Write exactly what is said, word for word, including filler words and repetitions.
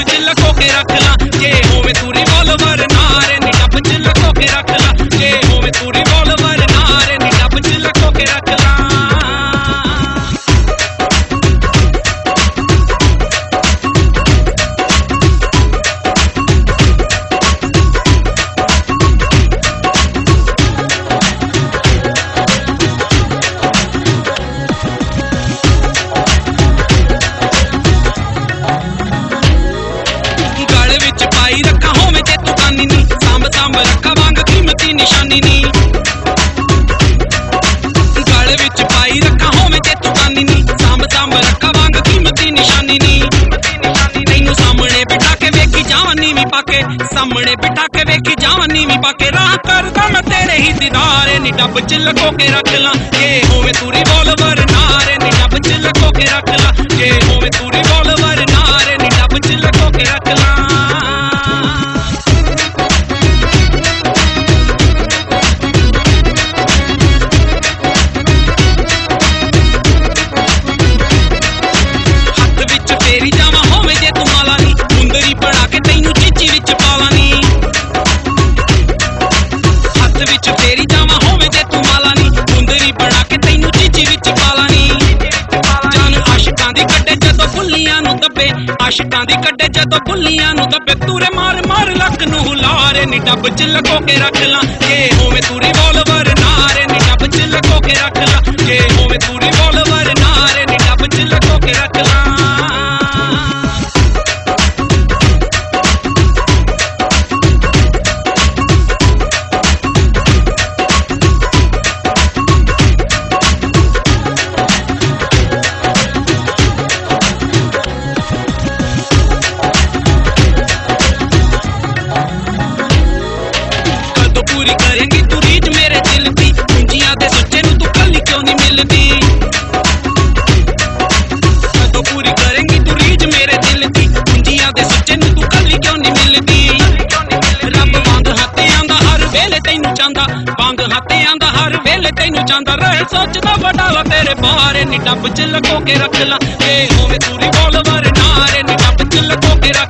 च लको के रख ला जे होवे तू रिवॉल्वर नारे नी डब च लको के रख ला जे होवे तू रिवॉल्वर नारे नी डब च लको के रख ला रखा होवे जे तू कानी नी सांभ सांभ रखा वांग कीमती निशानी नी गल विच पाई रखा होवे जे तू कानी नी सांभ सांभ रखा वांग कीमती निशानी नी तैनू सामने बिठा के वेखी जावानी भी पाके सामने बिठा के वेखी जावानी भी पाके राह करदा मैं तेरे ही दीदार नी डब च लको के रख ला जे होवे तू रिवॉल्वर नारे नी डब च लको के रख ला जे होवे तू रिवॉल्वर नारे नी डब च लको के रख ला आशिकां दी कड्डे जदों बुल्लियां नूं दब्बे तूरे मार मार लक नूं हुलारे नी डब च लको के रख ला जे होवे तू रिवॉल्वर नारे नी डब च लको के रख ला जे होवे तू रिवॉल्वर नारे नी डब च लको के रख ला पूरी करेंगी तू रीझ मेरे दिल दी कुंजियां दे सुच्चे नूं तू कल्ली क्यों नहीं मिलदी कदों पूरी करेंगी तू रीझ मेरे दिल दी कुंजियां दे सुच्चे नूं तू कल्ली क्यों नहीं मिलदी रब वांग हाथे आंदा हर वेले तैनू चांदा वांग हाथे आंदा हर वेले तैनू चांदा रहे सोचदा वडाला तेरे बारे नी डब च लको के रख ला जे होवे तू रिवॉल्वर नारे नी डब च लको के